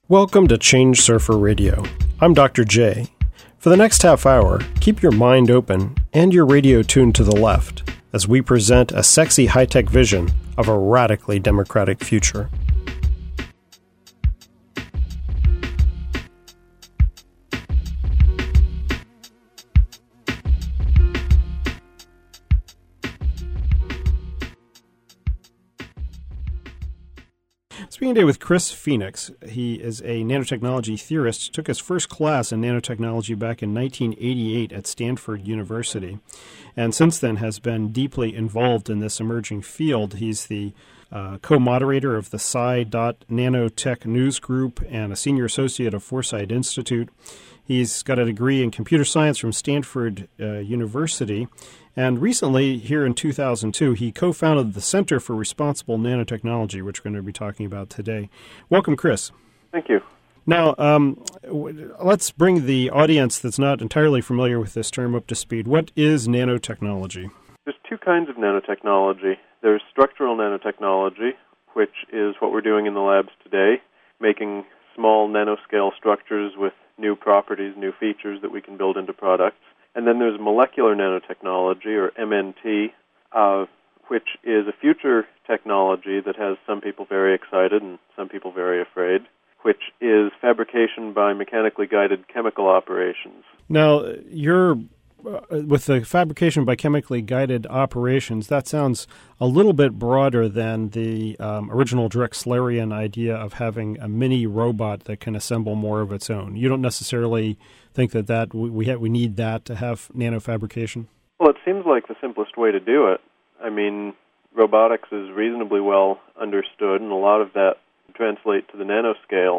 Welcome to Change Surfer Radio. I'm Dr. J. For the next half hour, keep your mind open and your radio tuned to the left as we present a sexy high-tech vision of a radically democratic future. Speaking today with Chris Phoenix. He is a nanotechnology theorist, took his first class in nanotechnology back in 1988 at Stanford University, and since then has been deeply involved in this emerging field. He's the co-moderator of the Psi.Nanotech News Group and a senior associate of Foresight Institute. He's got a degree in computer science from Stanford University. And recently, here in 2002, he co-founded the Center for Responsible Nanotechnology, which we're going to be talking about today. Welcome, Chris. Thank you. Now, let's bring the audience that's not entirely familiar with this term up to speed. What is nanotechnology? There's two kinds of nanotechnology. There's structural nanotechnology, which is what we're doing in the labs today, making small nanoscale structures with new properties, new features that we can build into products. And then there's molecular nanotechnology, or MNT, which is a future technology that has some people very excited and some people very afraid, which is fabrication by mechanically guided chemical operations. Now, you're with the fabrication by chemically guided operations, that sounds a little bit broader than the original Drexlerian idea of having a mini robot that can assemble more of its own. You don't necessarily think that we need that to have nanofabrication? Well, it seems like the simplest way to do it. I mean, robotics is reasonably well understood, and a lot of that translates to the nanoscale.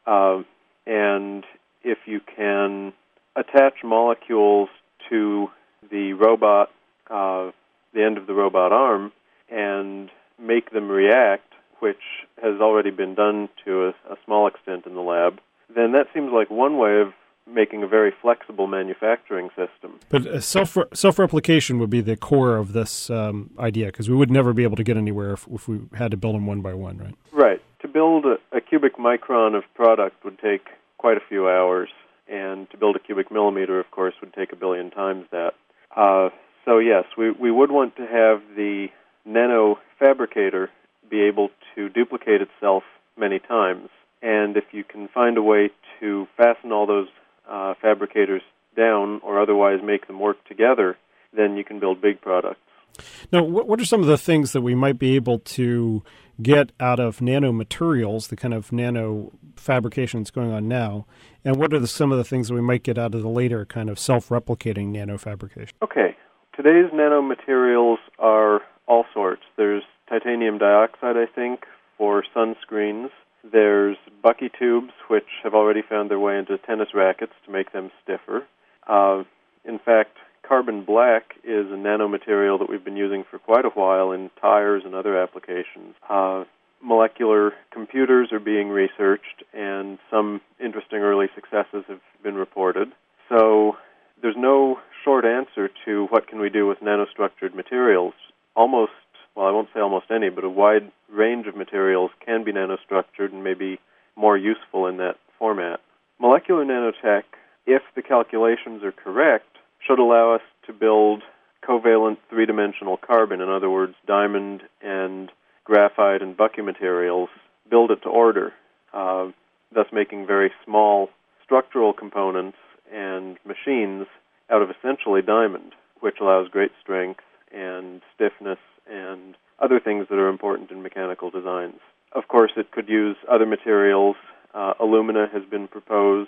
And if you can attach molecules to the robot, the end of the robot arm, and make them react, which has already been done to a small extent in the lab, then that seems like one way of making a very flexible manufacturing system. But self-replication would be the core of this idea, because we would never be able to get anywhere if we had to build them one by one, right? Right. To build a cubic micron of product would take quite a few hours, and to build a cubic millimeter, of course, would take a billion times that. So yes, we would want to have the nanofabricator be able to duplicate itself many times. And if you can find a way to fasten all those fabricators down or otherwise make them work together, then you can build big products. Now, what are some of the things that we might be able to get out of nanomaterials, the kind of nano fabrication that's going on now, and what are some of the things that we might get out of the later kind of self-replicating nanofabrication? Okay. Today's nanomaterials are all sorts. There's titanium dioxide, I think, for sunscreens. There's Bucky tubes, which have already found their way into tennis rackets to make them stiffer. In fact, carbon black is a nanomaterial that we've been using for quite a while in tires and other applications. Molecular computers are being researched, and some interesting early successes have been reported. So there's no short answer to what can we do with nanostructured materials. Almost, well, I won't say almost any, but a wide range of materials can be nanostructured and may be more useful in that format. Molecular nanotech, if the calculations are correct, should allow us to build covalent three-dimensional carbon, in other words, diamond and graphite and Bucky materials, build it to order, thus making very small structural components and machines out of essentially diamond, which allows great strength and stiffness and other things that are important in mechanical designs. Of course, it could use other materials. Alumina has been proposed,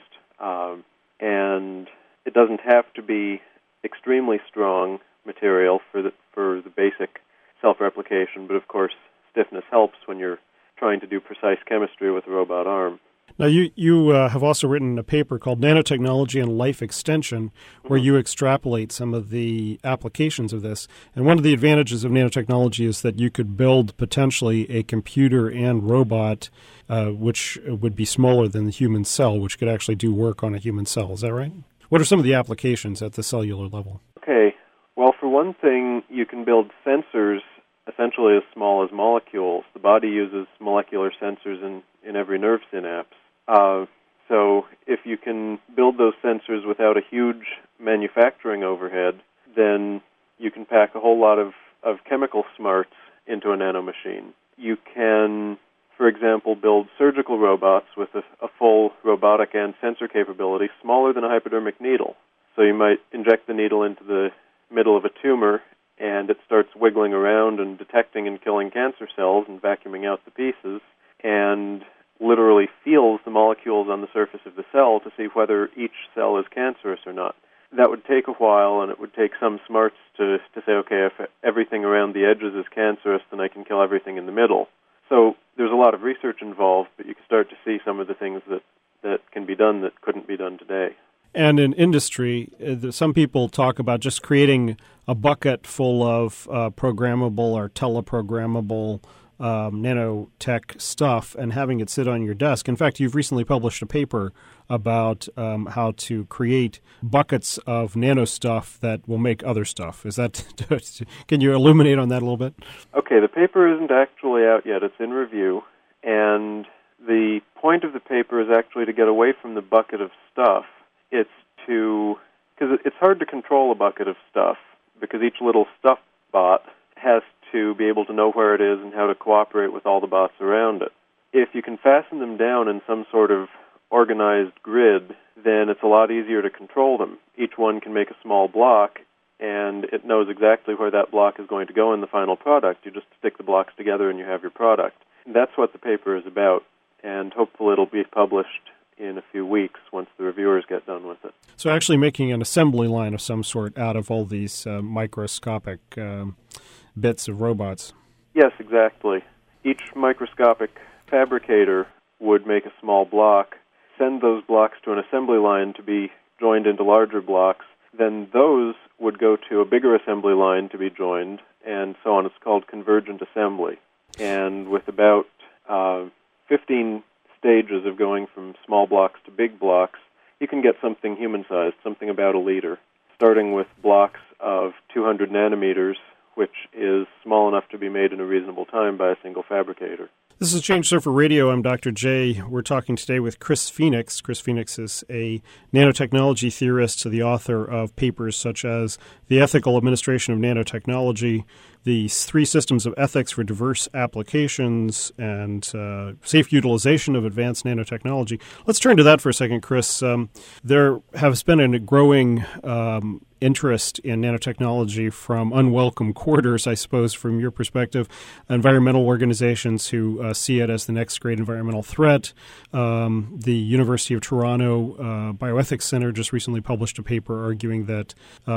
and it doesn't have to be extremely strong material for the basic self-replication, but of course, stiffness helps when you're trying to do precise chemistry with a robot arm. Now, you have also written a paper called Nanotechnology and Life Extension, where you extrapolate some of the applications of this. And one of the advantages of nanotechnology is that you could build potentially a computer and robot which would be smaller than the human cell, which could actually do work on a human cell. Is that right? What are some of the applications at the cellular level? Okay. Well, for one thing, you can build sensors essentially as small as molecules. The body uses molecular sensors in every nerve synapse. So if you can build those sensors without a huge manufacturing overhead, then you can pack a whole lot of chemical smarts into a nanomachine. You can, for example, build surgical robots with a full robotic and sensor capability smaller than a hypodermic needle. So you might inject the needle into the middle of a tumor, and it starts wiggling around and detecting and killing cancer cells and vacuuming out the pieces, and literally feels the molecules on the surface of the cell to see whether each cell is cancerous or not. That would take a while, and it would take some smarts to say, okay, if everything around the edges is cancerous, then I can kill everything in the middle. So there's a lot of research involved, but you can start to see some of the things that can be done that couldn't be done today. And in industry, some people talk about just creating a bucket full of programmable or teleprogrammable nanotech stuff and having it sit on your desk. In fact, you've recently published a paper about how to create buckets of nano stuff that will make other stuff. Is that? Can you illuminate on that a little bit? Okay, the paper isn't actually out yet. It's in review, and the point of the paper is actually to get away from the bucket of stuff. It's because it's hard to control a bucket of stuff, because each little stuff bot has to be able to know where it is and how to cooperate with all the bots around it. If you can fasten them down in some sort of organized grid, then it's a lot easier to control them. Each one can make a small block, and it knows exactly where that block is going to go in the final product. You just stick the blocks together and you have your product. And that's what the paper is about, and hopefully it'll be published in a few weeks once the reviewers get done with it. So actually making an assembly line of some sort out of all these microscopic bits of robots. Yes, exactly. Each microscopic fabricator would make a small block, send those blocks to an assembly line to be joined into larger blocks. Then those would go to a bigger assembly line to be joined, and so on. It's called convergent assembly. And with about 15 stages of going from small blocks to big blocks, you can get something human-sized, something about a liter, starting with blocks of 200 nanometers, which is small enough to be made in a reasonable time by a single fabricator. This is Change Surfer Radio. I'm Dr. J. We're talking today with Chris Phoenix. Chris Phoenix is a nanotechnology theorist, the author of papers such as The Ethical Administration of Nanotechnology, The 3 Systems of Ethics for Diverse Applications, and Safe Utilization of Advanced Nanotechnology. Let's turn to that for a second, Chris. There has been a growing interest in nanotechnology from unwelcome quarters, I suppose, from your perspective. Environmental organizations who see it as the next great environmental threat. The University of Toronto Bioethics Center just recently published a paper arguing that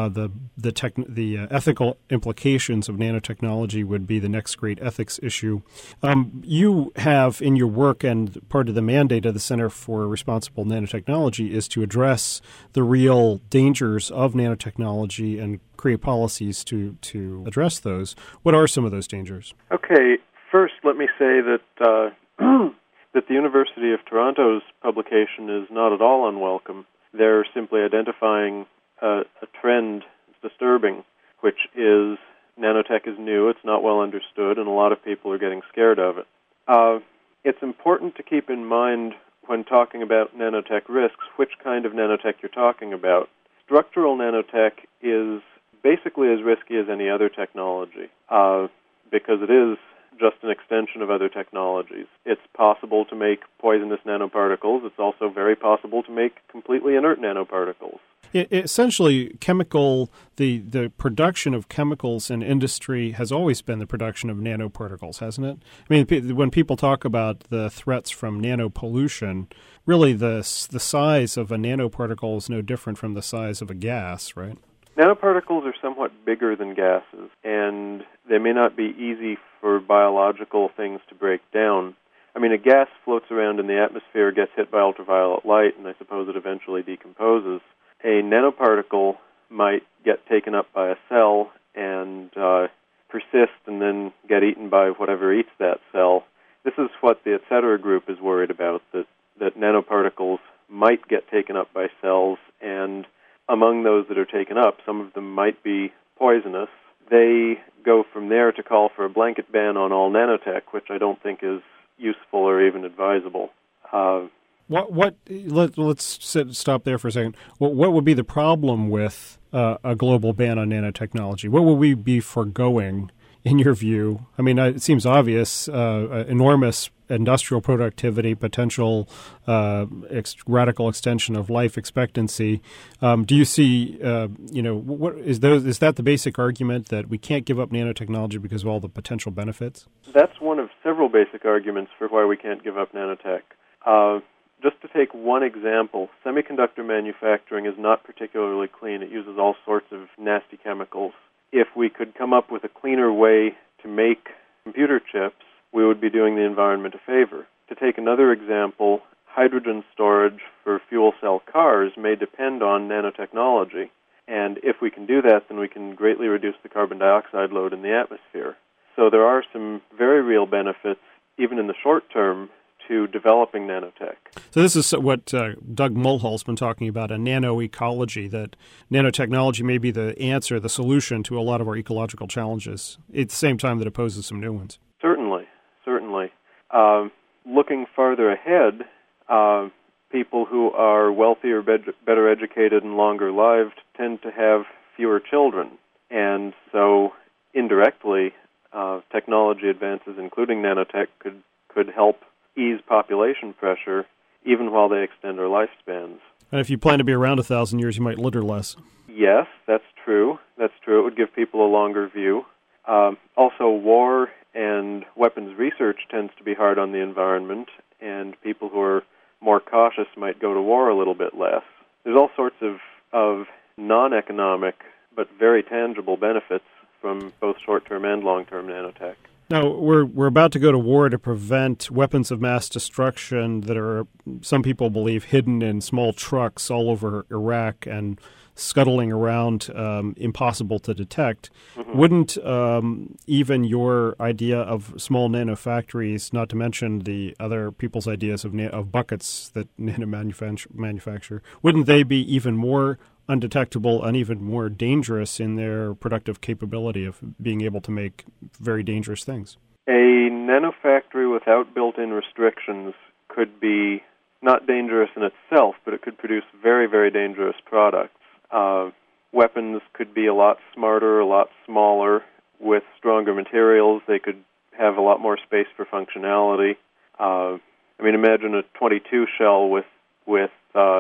the ethical implications of nanotechnology would be the next great ethics issue. You have in your work, and part of the mandate of the Center for Responsible Nanotechnology is to address the real dangers of nanotechnology and create policies to address those. What are some of those dangers? Okay, first let me say that that the University of Toronto's publication is not at all unwelcome. They're simply identifying a trend that's disturbing, which is nanotech is new, it's not well understood, and a lot of people are getting scared of it. It's important to keep in mind when talking about nanotech risks which kind of nanotech you're talking about. Structural nanotech is basically as risky as any other technology because it is just an extension of other technologies. It's possible to make poisonous nanoparticles. It's also very possible to make completely inert nanoparticles. Essentially, the production of chemicals in industry has always been the production of nanoparticles, hasn't it? I mean, when people talk about the threats from nanopollution, really the size of a nanoparticle is no different from the size of a gas, right? Nanoparticles are somewhat bigger than gases, and they may not be easy for biological things to break down. I mean, a gas floats around in the atmosphere, gets hit by ultraviolet light, and I suppose it eventually decomposes. A nanoparticle might get taken up by a cell and persist and then get eaten by whatever eats that cell. This is what the etc. group is worried about, that nanoparticles might get taken up by cells, and among those that are taken up, some of them might be poisonous. They go from there to call for a blanket ban on all nanotech, which I don't think is useful or even advisable. Stop there for a second. What would be the problem with a global ban on nanotechnology? What would we be foregoing, in your view? I mean, it seems obvious, enormous industrial productivity, potential radical extension of life expectancy. Do you see, what is that the basic argument, that we can't give up nanotechnology because of all the potential benefits? That's one of several basic arguments for why we can't give up nanotech. Just to take one example, semiconductor manufacturing is not particularly clean. It uses all sorts of nasty chemicals. If we could come up with a cleaner way to make computer chips, we would be doing the environment a favor. To take another example, hydrogen storage for fuel cell cars may depend on nanotechnology. And if we can do that, then we can greatly reduce the carbon dioxide load in the atmosphere. So there are some very real benefits, even in the short term, to developing nanotech. So this is what Doug Mulhall's been talking about, a nanoecology, that nanotechnology may be the answer, the solution to a lot of our ecological challenges, at the same time that it poses some new ones. Certainly. Looking farther ahead, people who are wealthier, better educated, and longer lived tend to have fewer children. And so indirectly, technology advances, including nanotech, could help ease population pressure even while they extend our lifespans. And if you plan to be around 1,000 years, you might litter less. Yes, that's true. It would give people a longer view. Also, war and weapons research tends to be hard on the environment, and people who are more cautious might go to war a little bit less. There's all sorts of non-economic but very tangible benefits from both short-term and long-term nanotech. Now, we're about to go to war to prevent weapons of mass destruction that are, some people believe, hidden in small trucks all over Iraq and scuttling around, impossible to detect. Mm-hmm. Wouldn't even your idea of small nanofactories, not to mention the other people's ideas of buckets that nano manufacture, wouldn't they be even more undetectable and even more dangerous in their productive capability of being able to make very dangerous things? A nanofactory without built-in restrictions could be not dangerous in itself, but it could produce very, very dangerous products. Weapons could be a lot smarter, a lot smaller. With stronger materials, they could have a lot more space for functionality. Imagine a .22 shell with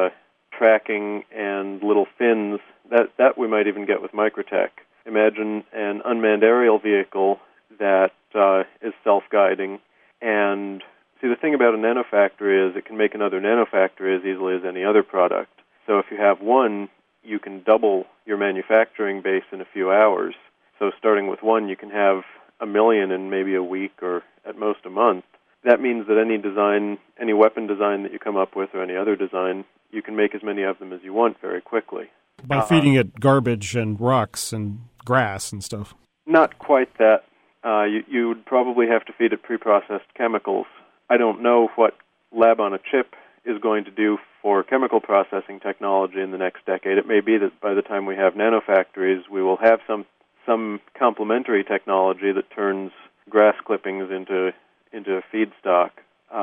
tracking and little fins. That we might even get with Microtech. Imagine an unmanned aerial vehicle that is self-guiding. And see, the thing about a nanofactory is it can make another nanofactory as easily as any other product. So if you have one, you can double your manufacturing base in a few hours. So starting with one, you can have 1 million in maybe a week or at most a month. That means that any weapon design that you come up with or any other design, you can make as many of them as you want very quickly. By feeding it garbage and rocks and grass and stuff. Not quite that. You would probably have to feed it pre-processed chemicals. I don't know what Lab on a Chip is going to do for chemical processing technology in the next decade. It may be that by the time we have nanofactories, we will have some complementary technology that turns grass clippings into a feedstock.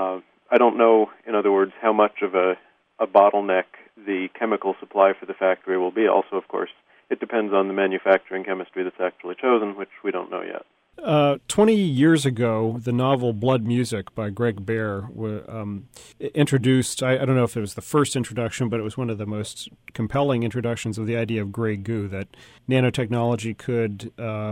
I don't know, in other words, how much of a bottleneck the chemical supply for the factory will be. Also, of course, it depends on the manufacturing chemistry that's actually chosen, which we don't know yet. 20 years ago, the novel Blood Music by Greg Bear introduced, I don't know if it was the first introduction, but it was one of the most compelling introductions of the idea of gray goo, that nanotechnology could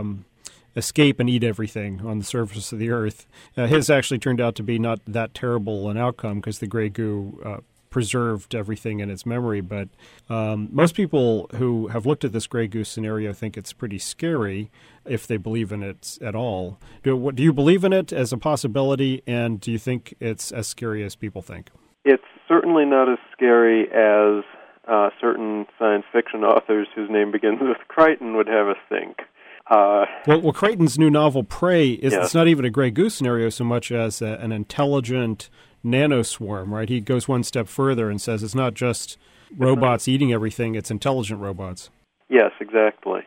escape and eat everything on the surface of the Earth. His actually turned out to be not that terrible an outcome because the gray goo preserved everything in its memory, but most people who have looked at this gray goo scenario think it's pretty scary if they believe in it at all. Do you believe in it as a possibility, and do you think it's as scary as people think? It's certainly not as scary as certain science fiction authors whose name begins with Crichton would have us think. Well, Crichton's new novel, Prey, it's not even a gray goo scenario so much as an intelligent nanoswarm, right? He goes one step further and says it's not just robots eating everything, it's intelligent robots. Yes, exactly.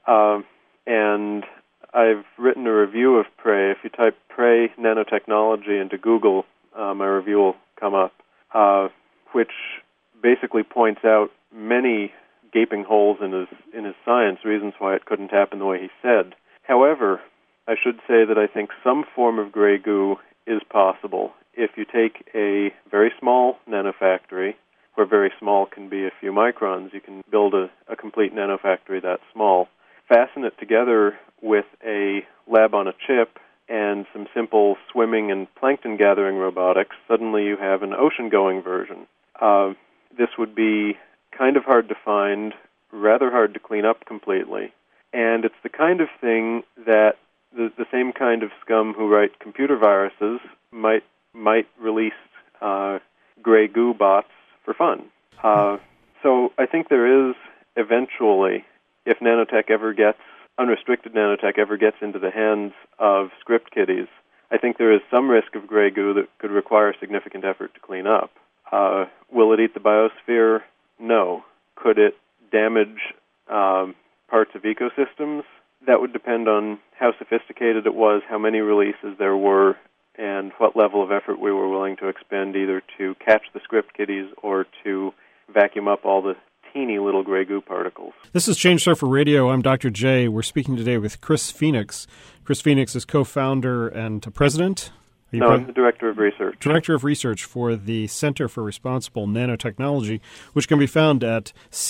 And I've written a review of Prey. If you type Prey nanotechnology into Google, my review will come up. which basically points out many gaping holes in his science, reasons why it couldn't happen the way he said. However, I should say that I think some form of gray goo is possible if you take a very small nanofactory, where very small can be a few microns. You can build a complete nanofactory that small, fasten it together with a lab on a chip and some simple swimming and plankton gathering robotics. Suddenly you have an ocean-going version. This would be kind of hard to find, rather hard to clean up completely, and it's the kind of thing that the same kind of scum who write computer viruses might release gray goo bots for fun. So I think there is eventually, if unrestricted nanotech ever gets into the hands of script kiddies, I think there is some risk of gray goo that could require significant effort to clean up. Will it eat the biosphere? No. Could it damage parts of ecosystems? That would depend on how sophisticated it was, how many releases there were, and what level of effort we were willing to expend either to catch the script kiddies or to vacuum up all the teeny little gray goo particles. This is Change Surfer Radio. I'm Dr. J. We're speaking today with Chris Phoenix. Chris Phoenix is co-founder and president. I'm the Director of Research. Director of Research for the Center for Responsible Nanotechnology, which can be found at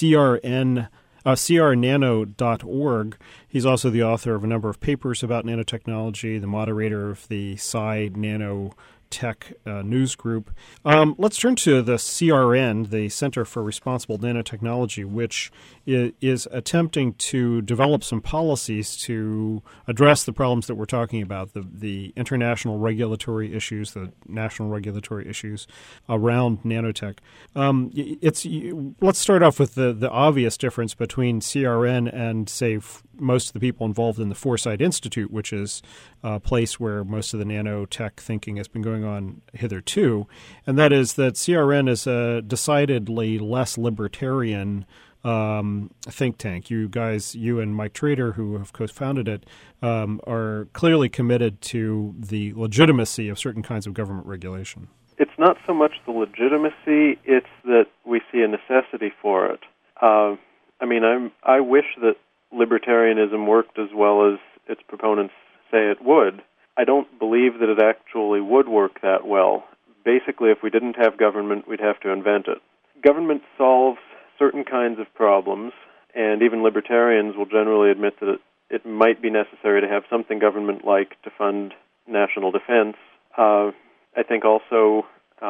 crnano.org. He's also the author of a number of papers about nanotechnology, the moderator of the Sci Nanotech news group. Let's turn to the CRN, the Center for Responsible Nanotechnology, which is attempting to develop some policies to address the problems that we're talking about, the international regulatory issues, the national regulatory issues around nanotech. Let's start off with the obvious difference between CRN and, say, most of the people involved in the Foresight Institute, which is a place where most of the nanotech thinking has been going on hitherto, and that is that CRN is a decidedly less libertarian think tank. You and Mike Trader, who have co-founded it, are clearly committed to the legitimacy of certain kinds of government regulation. It's not so much the legitimacy, it's that we see a necessity for it. I wish that libertarianism worked as well as its proponents say it would. I don't believe that it actually would work that well. Basically, if we didn't have government, we'd have to invent it. Government solves certain kinds of problems, and even libertarians will generally admit that it might be necessary to have something government-like to fund national defense. I think also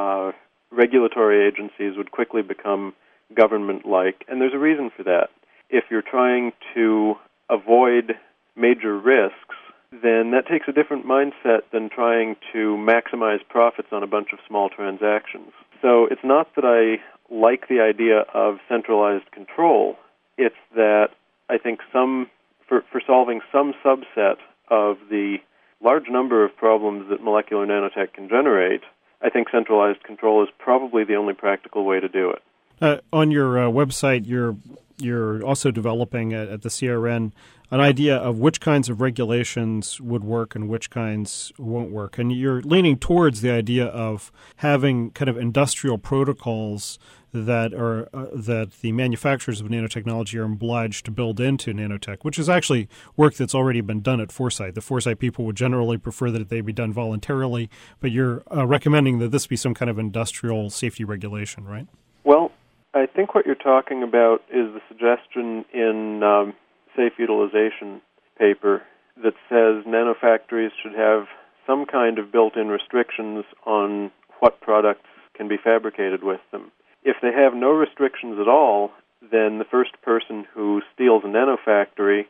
regulatory agencies would quickly become government-like, and there's a reason for that. If you're trying to avoid major risks, then that takes a different mindset than trying to maximize profits on a bunch of small transactions. So it's not that I like the idea of centralized control. It's that I think for solving some subset of the large number of problems that molecular nanotech can generate, I think centralized control is probably the only practical way to do it. On your website, you're also developing at the CRN an idea of which kinds of regulations would work and which kinds won't work. And you're leaning towards the idea of having kind of industrial protocols that the manufacturers of nanotechnology are obliged to build into nanotech, which is actually work that's already been done at Foresight. The Foresight people would generally prefer that they be done voluntarily, but you're recommending that this be some kind of industrial safety regulation, right? Well, I think what you're talking about is the suggestion in Safe Utilization paper that says nanofactories should have some kind of built-in restrictions on what products can be fabricated with them. If they have no restrictions at all, then the first person who steals a nanofactory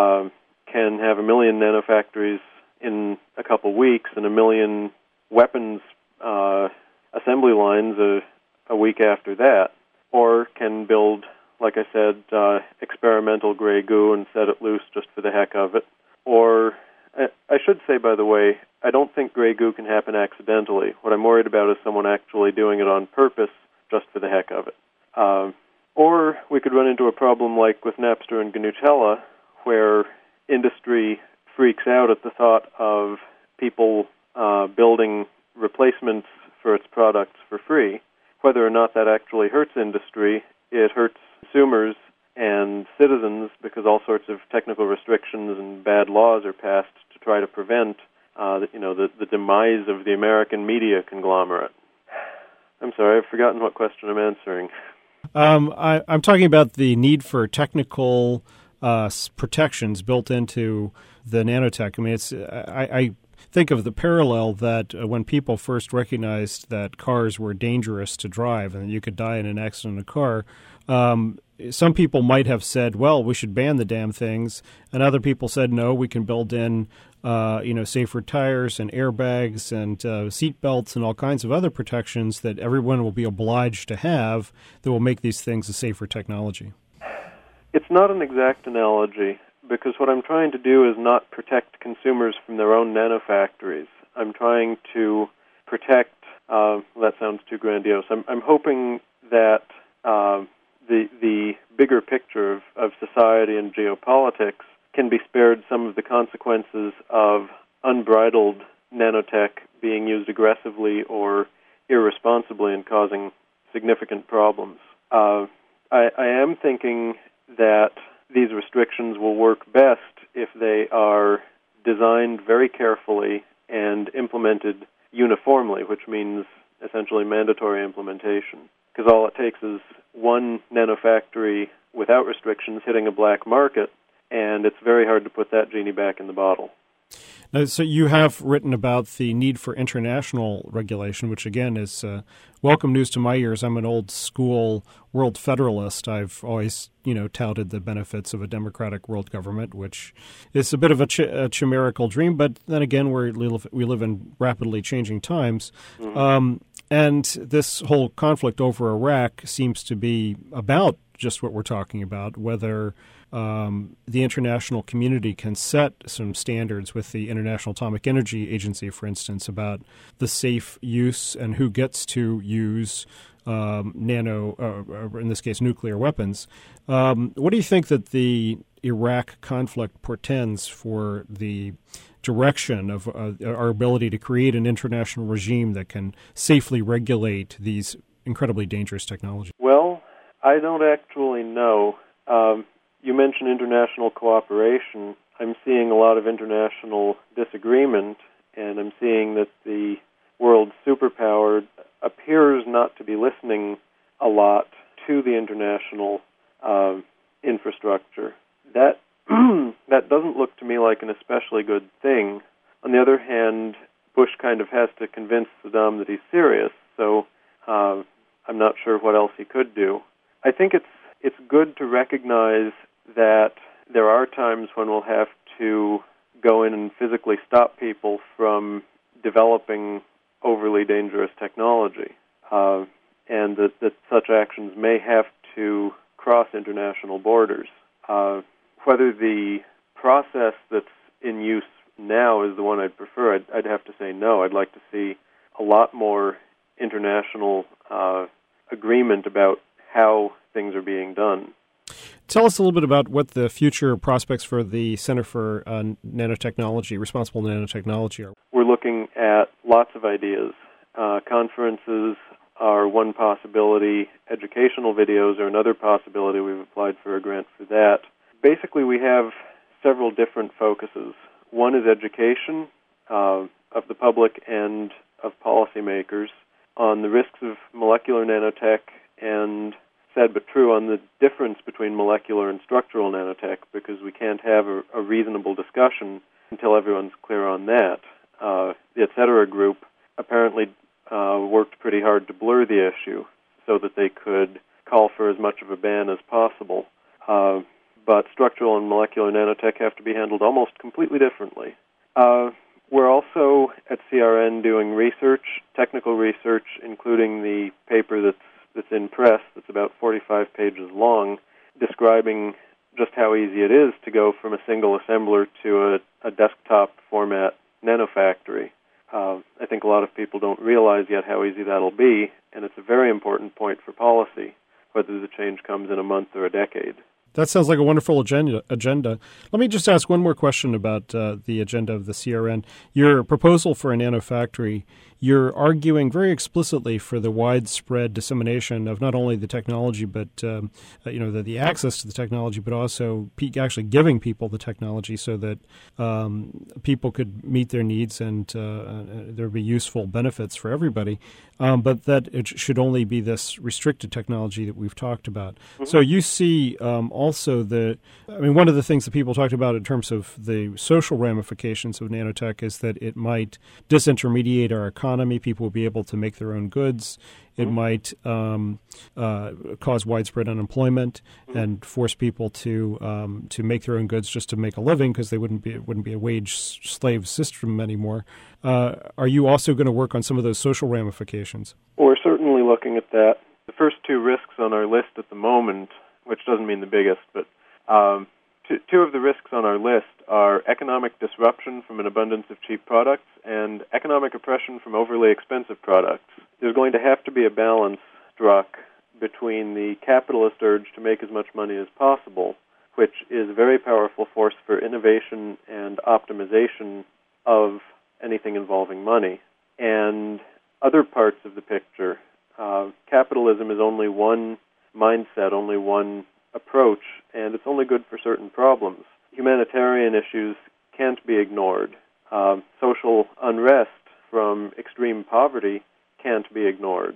can have 1 million nanofactories in a couple weeks and 1 million weapons assembly lines a week after that, or can build, like I said, experimental gray goo and set it loose just for the heck of it. Or, I should say, by the way, I don't think gray goo can happen accidentally. What I'm worried about is someone actually doing it on purpose just for the heck of it. Or we could run into a problem like with Napster and GNU-Tella, where industry freaks out at the thought of people building replacements for its products for free. Whether or or not that actually hurts industry, it hurts consumers and citizens because all sorts of technical restrictions and bad laws are passed to try to prevent the demise of the American media conglomerate. I'm sorry, I've forgotten what question I'm answering. I'm talking about the need for technical protections built into the nanotech. I mean, I think of the parallel that when people first recognized that cars were dangerous to drive and you could die in an accident in a car, some people might have said, well, we should ban the damn things. And other people said, no, we can build in safer tires and airbags and seat belts and all kinds of other protections that everyone will be obliged to have that will make these things a safer technology. It's not an exact analogy, because what I'm trying to do is not protect consumers from their own nanofactories. I'm trying to protect, that sounds too grandiose, I'm hoping that the bigger picture of society and geopolitics can be spared some of the consequences of unbridled nanotech being used aggressively or irresponsibly and causing significant problems. I am thinking that these restrictions will work best if they are designed very carefully and implemented uniformly, which means essentially mandatory implementation. Because all it takes is one nanofactory without restrictions hitting a black market, and it's very hard to put that genie back in the bottle. Now, so you have written about the need for international regulation, which again is welcome news to my ears. I'm an old school world federalist. I've always, touted the benefits of a democratic world government, which is a bit of a chimerical dream. But then again, we live in rapidly changing times. Mm-hmm. And this whole conflict over Iraq seems to be about just what we're talking about, whether the international community can set some standards with the International Atomic Energy Agency, for instance, about the safe use and who gets to use in this case, nuclear weapons. What do you think that the Iraq conflict portends for the direction of our ability to create an international regime that can safely regulate these incredibly dangerous technologies? Well, I don't actually know. You mentioned international cooperation. I'm seeing a lot of international disagreement, and I'm seeing that the world superpower appears not to be listening a lot to the international infrastructure. That doesn't look to me like an especially good thing. On the other hand, Bush kind of has to convince Saddam that he's serious, so I'm not sure what else he could do. I think it's good to recognize that there are times when we'll have to go in and physically stop people from developing overly dangerous technology, and that such actions may have to cross international borders. Whether the process that's in use now is the one I'd prefer, I'd have to say no. I'd like to see a lot more international agreement about how things are being done. Tell us a little bit about what the future prospects for the Center for Nanotechnology, Responsible Nanotechnology are. We're looking at lots of ideas. Conferences are one possibility. Educational videos are another possibility. We've applied for a grant for that. Basically, we have several different focuses. One is education of the public and of policymakers on the risks of molecular nanotech, and sad but true, on the difference between molecular and structural nanotech, because we can't have a reasonable discussion until everyone's clear on that. The Et Cetera group apparently worked pretty hard to blur the issue so that they could call for as much of a ban as possible. But structural and molecular nanotech have to be handled almost completely differently. We're also at CRN doing research, technical research, including the paper that's in press, that's about 45 pages long, describing just how easy it is to go from a single assembler to a desktop format nanofactory. I think a lot of people don't realize yet how easy that'll be, and it's a very important point for policy, whether the change comes in a month or a decade. That sounds like a wonderful agenda. Let me just ask one more question about the agenda of the CRN. Your proposal for a nanofactory you're arguing very explicitly for the widespread dissemination of not only the technology, but the access to the technology, but also actually giving people the technology so that people could meet their needs and there would be useful benefits for everybody. But that it should only be this restricted technology that we've talked about. Mm-hmm. So you see also one of the things that people talked about in terms of the social ramifications of nanotech is that it might disintermediate our economy. People will be able to make their own goods. It might cause widespread unemployment and force people to make their own goods just to make a living because it wouldn't be a wage slave system anymore. Are you also going to work on some of those social ramifications? Well, we're certainly looking at that. The first two risks on our list at the moment, which doesn't mean the biggest, but two of the risks on our list are economic disruption from an abundance of cheap products and economic oppression from overly expensive products. There's going to have to be a balance struck between the capitalist urge to make as much money as possible, which is a very powerful force for innovation and optimization of anything involving money, and other parts of the picture. Capitalism is only one mindset, only one approach, and it's only good for certain problems. Humanitarian issues can't be ignored. Social unrest from extreme poverty can't be ignored.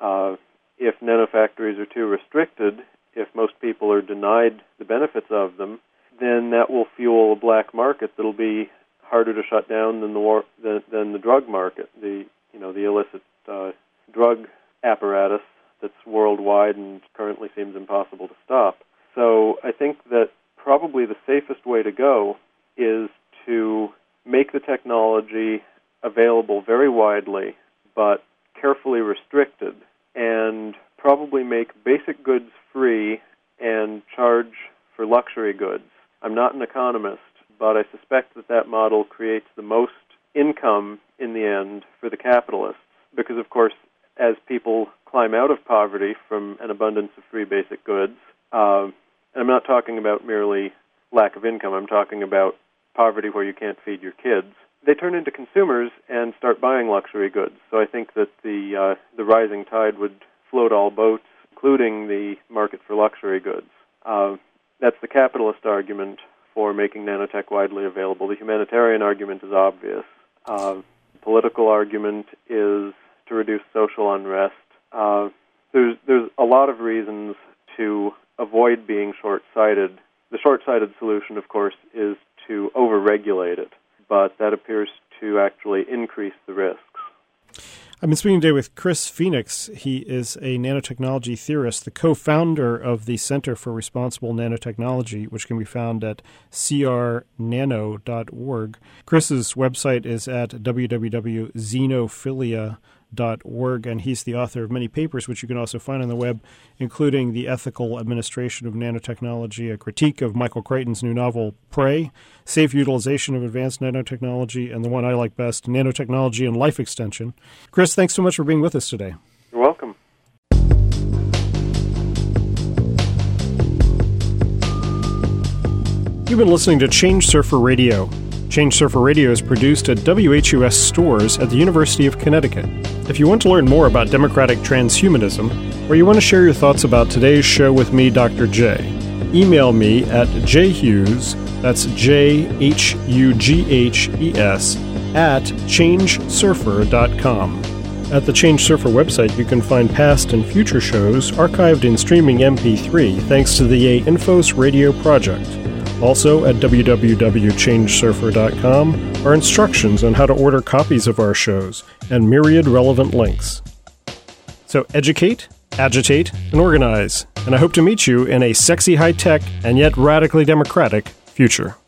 If nanofactories are too restricted, if most people are denied the benefits of them, then that will fuel a black market that'll be harder to shut down than the drug market, the illicit drug apparatus that's worldwide and currently seems impossible to stop. So I think that probably the safest way to go is to make the technology available very widely, but carefully restricted, and probably make basic goods free and charge for luxury goods. I'm not an economist, but I suspect that model creates the most income in the end for the capitalists, because, of course, as people climb out of poverty from an abundance of free basic goods, and I'm not talking about merely lack of income, I'm talking about poverty where you can't feed your kids, they turn into consumers and start buying luxury goods. So I think that the rising tide would float all boats, including the market for luxury goods. That's the capitalist argument for making nanotech widely available. The humanitarian argument is obvious. Political argument is to reduce social unrest. There's a lot of reasons to avoid being short-sighted. The short-sighted solution, of course, is to over-regulate it, but that appears to actually increase the risks. I've been speaking today with Chris Phoenix. He is a nanotechnology theorist, the co-founder of the Center for Responsible Nanotechnology, which can be found at crnano.org. Chris's website is at www.xenophilia.org, and he's the author of many papers, which you can also find on the web, including The Ethical Administration of Nanotechnology, a critique of Michael Crichton's new novel, Prey, Safe Utilization of Advanced Nanotechnology, and the one I like best, Nanotechnology and Life Extension. Chris, thanks so much for being with us today. You're welcome. You've been listening to Change Surfer Radio. Change Surfer Radio is produced at WHUS stores at the University of Connecticut. If you want to learn more about democratic transhumanism, or you want to share your thoughts about today's show with me, Dr. J, email me at jhughes, that's JHUGHES, at changesurfer.com. At the Change Surfer website, you can find past and future shows archived in streaming MP3 thanks to the Infos Radio Project. Also, at www.changesurfer.com are instructions on how to order copies of our shows and myriad relevant links. So educate, agitate, and organize. And I hope to meet you in a sexy, high-tech, and yet radically democratic future.